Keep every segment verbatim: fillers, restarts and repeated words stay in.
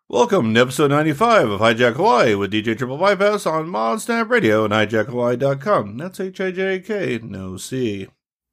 Welcome to episode ninety-five of Hijack Hawaii with D J Triple Bypass on ModSnap Radio and hijack hawaii dot com. That's H I J K, no C.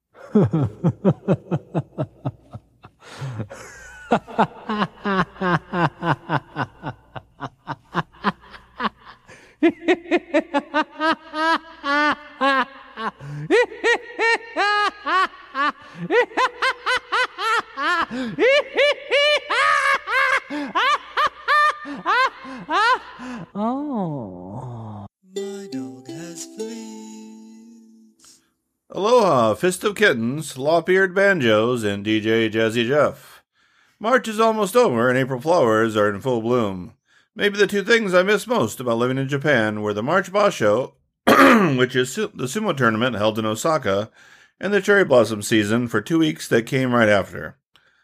Oh. My dog has fleas. Aloha, Fist of Kittens, Lop-Eared Banjos, and D J Jazzy Jeff. March is almost over and April flowers are in full bloom. Maybe the two things I miss most about living in Japan were the March Basho, which is su- the sumo tournament held in Osaka, and the cherry blossom season for two weeks that came right after.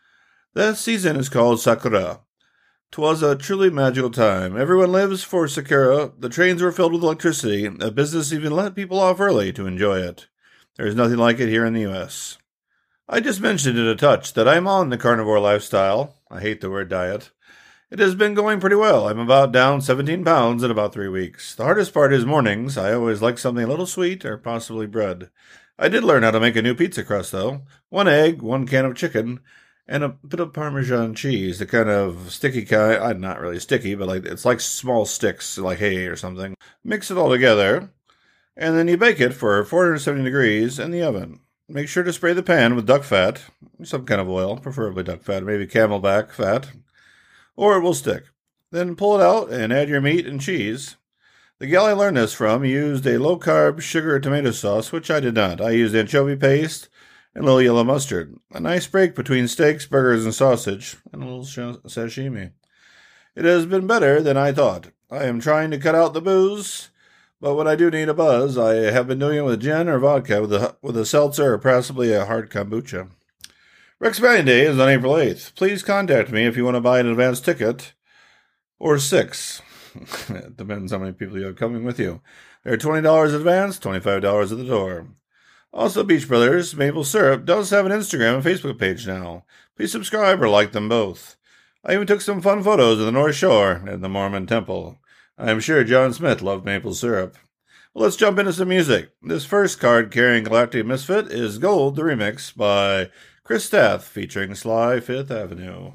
That season is called Sakura. 'Twas a truly magical time. Everyone lives for Sakura. The trains were filled with electricity. A business even let people off early to enjoy it. There's nothing like it here in the U S. I just mentioned in a touch that I'm on the carnivore lifestyle. I hate the word diet. It has been going pretty well. I'm about down seventeen pounds in about three weeks. The hardest part is mornings. I always like something a little sweet or possibly bread. I did learn how to make a new pizza crust, though. One egg, one can of chicken, and a bit of Parmesan cheese, the kind of sticky kind, uh, not really sticky, but like it's like small sticks, like hay or something. Mix it all together, and then you bake it for four hundred seventy degrees in the oven. Make sure to spray the pan with duck fat, some kind of oil, preferably duck fat, maybe camelback fat, or it will stick. Then pull it out and add your meat and cheese. The gal I learned this from used a low-carb sugar tomato sauce, which I did not. I used anchovy paste and a little yellow mustard. A nice break between steaks, burgers, and sausage, and a little sh- sashimi. It has been better than I thought. I am trying to cut out the booze, but when I do need a buzz, I have been doing it with gin or vodka with a, with a seltzer or possibly a hard kombucha. Rex Manning Day is on April eighth. Please contact me if you want to buy an advance ticket, or six. It depends how many people you have coming with you. They're twenty dollars advance, twenty-five dollars at the door. Also, Beach Brothers Maple Syrup does have an Instagram and Facebook page now. Please subscribe or like them both. I even took some fun photos of the North Shore and the Mormon Temple. I am sure John Smith loved maple syrup. Well, let's jump into some music. This first card-carrying Galactic Misfit is Gold, the remix by Chris Stath featuring Sly Fifth Avenue.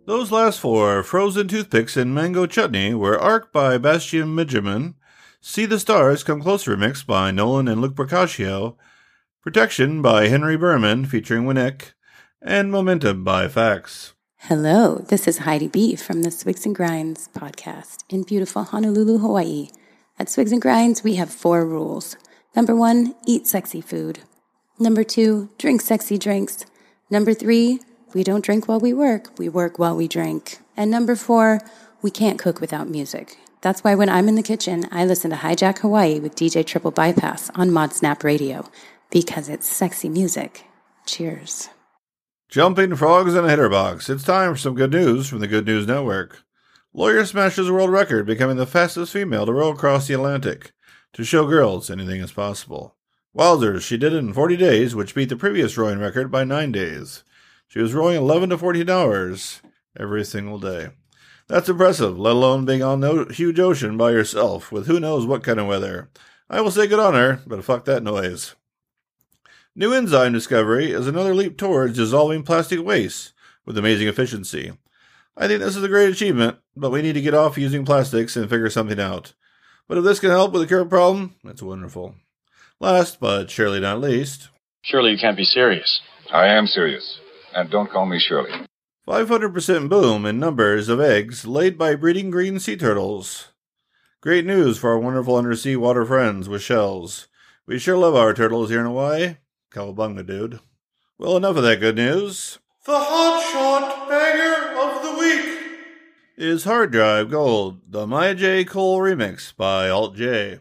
Those last four, Frozen Toothpicks and Mango Chutney, were Arc by Bastian Midgerman, See the Stars Come Closer remix by Nolan and Luke Procaccio, Protection by Henry Berman featuring Winnick, and Momentum by Fax. Hello, this is Heidi B. from the Swigs and Grinds podcast in beautiful Honolulu, Hawaii. At Swigs and Grinds, we have four rules. Number one, eat sexy food. Number two, drink sexy drinks. Number three, we don't drink while we work, we work while we drink. And number four, we can't cook without music. That's why when I'm in the kitchen, I listen to Hijack Hawaii with D J Triple Bypass on Mod Snap Radio, because it's sexy music. Cheers. Jumping frogs in a hitter box. It's time for some good news from the Good News Network. Lawyer smashes world record, becoming the fastest female to row across the Atlantic. To show girls anything is possible. Wowzers, she did it in forty days, which beat the previous rowing record by nine days. She was rowing eleven to fourteen hours every single day. That's impressive, let alone being on no huge ocean by yourself, with who knows what kind of weather. I will say good on her, but fuck that noise. New enzyme discovery is another leap towards dissolving plastic waste with amazing efficiency. I think this is a great achievement, but we need to get off using plastics and figure something out. But if this can help with the current problem, it's wonderful. Last, but surely not least... Surely you can't be serious. I am serious. And don't call me Shirley. five hundred percent boom in numbers of eggs laid by breeding green sea turtles. Great news for our wonderful undersea water friends with shells. We sure love our turtles here in Hawaii. Cowabunga, dude. Well, enough of that good news. The hotshot banger of the week is Hard Drive Gold, the Maya J. Cole remix by Alt J.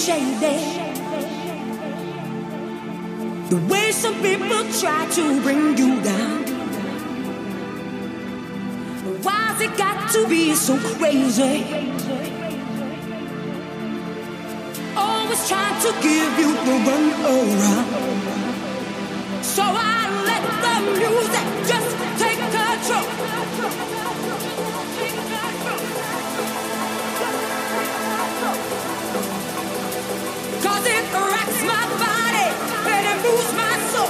shady. The way some people try to bring you down. Why's it got to be so crazy? Always trying to give you the run around. So I let the music just take control. Cause it rocks my body and it moves my soul.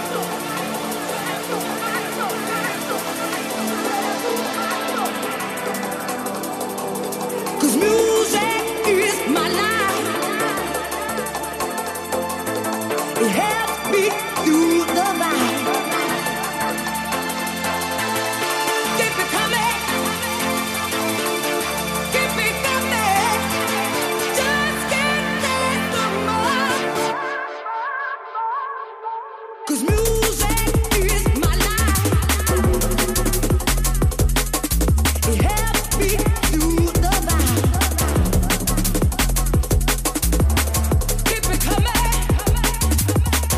Cause music is my life. It helps me through the night. Keep it coming. Keep it coming. Just can't take no more. Cause music is my life. It helps me through the night. Keep it coming.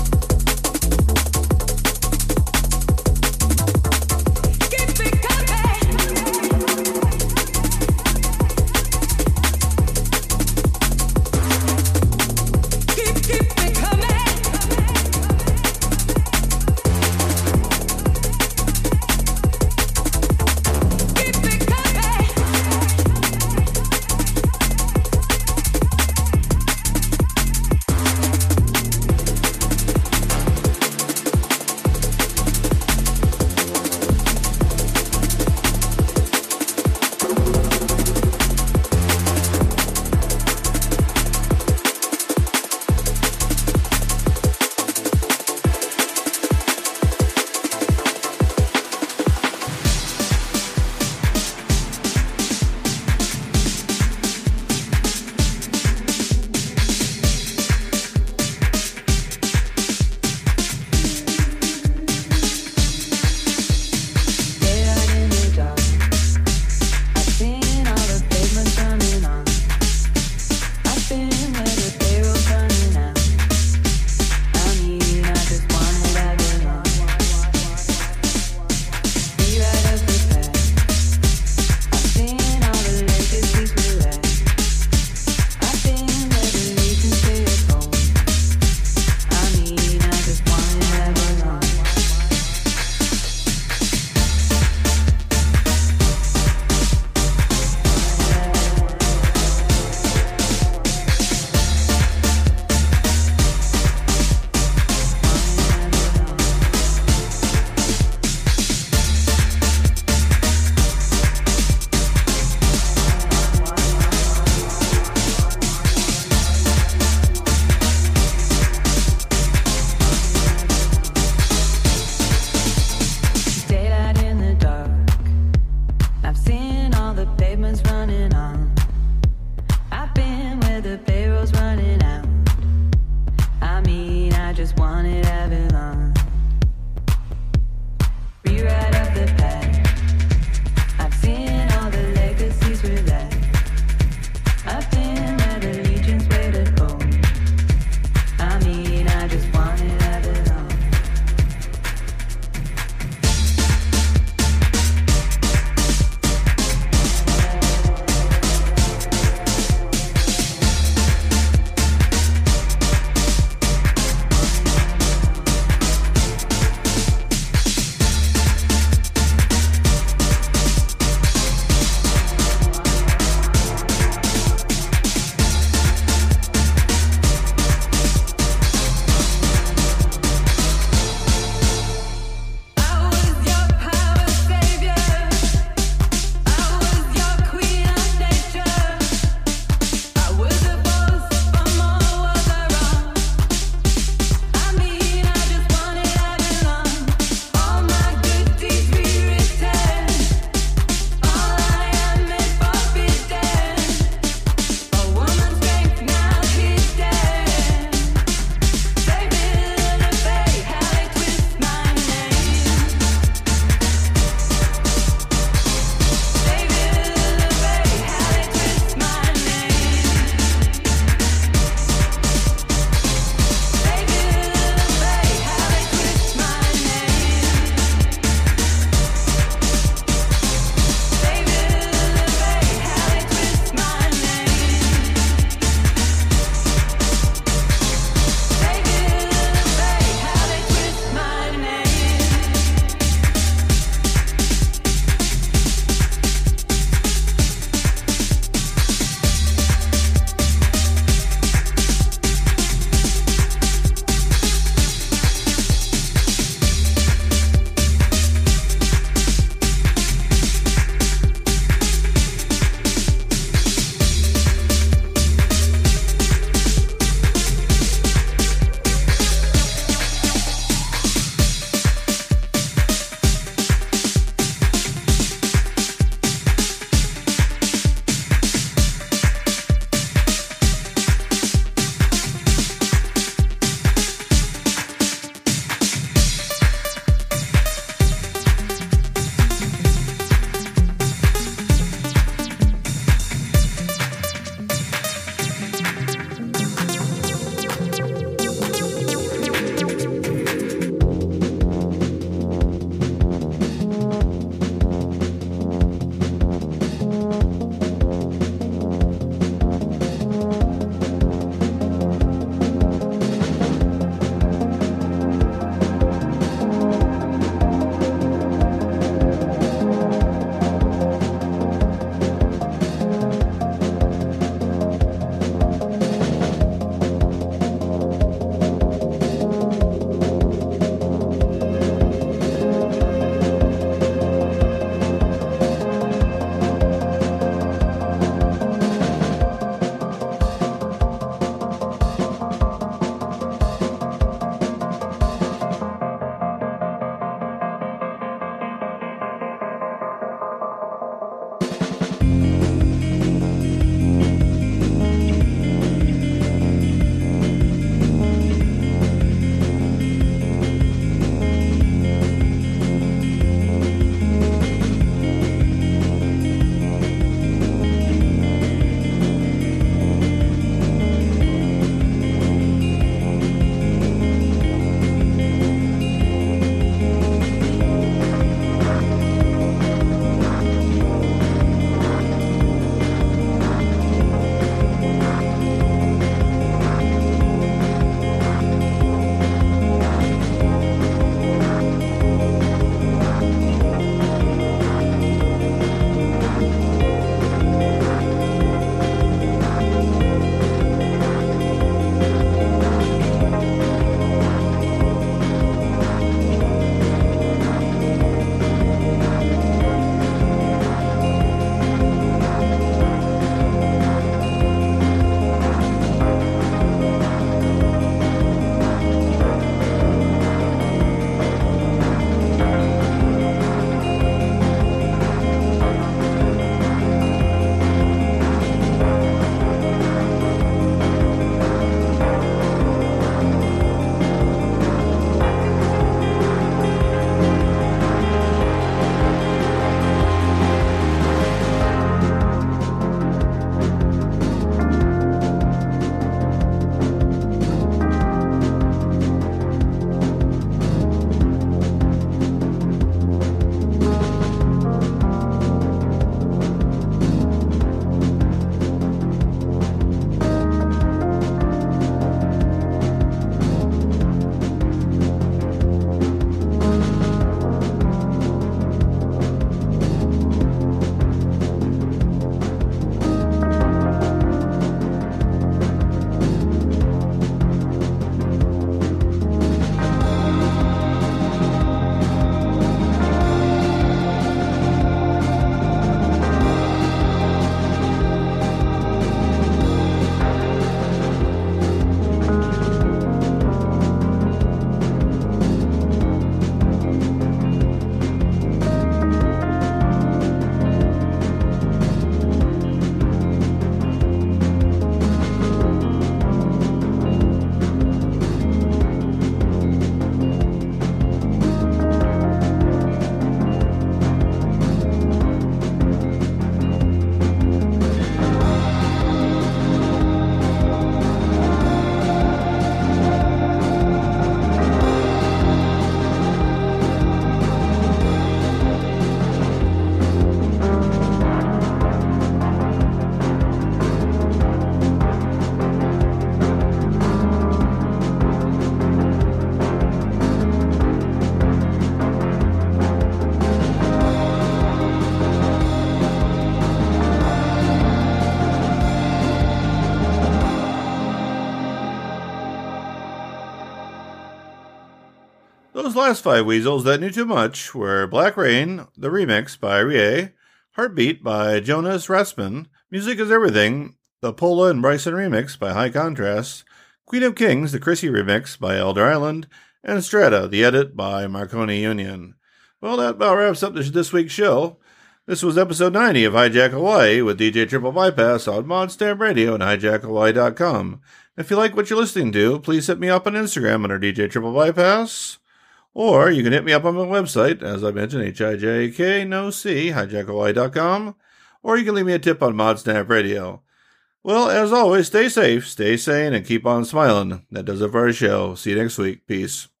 Those last five weasels that knew too much were Black Rain, the remix by Rie, Heartbeat by Jonas Rasmussen, Music is Everything, the Pola and Bryson remix by High Contrast, Queen of Kings, the Chrissy remix by Elder Island, and Strata, the edit by Marconi Union. Well, that about wraps up this week's show. This was episode ninety of Hijack Hawaii with D J Triple Bypass on Modstamp Radio and hijack hawaii dot com. If you like what you're listening to, please hit me up on Instagram under D J Triple Bypass, or you can hit me up on my website, as I mentioned, H I J K N O C, hijack hawaii dot com, or you can leave me a tip on Modstamp Radio. Well, as always, stay safe, stay sane, and keep on smiling. That does it for our show. See you next week. Peace.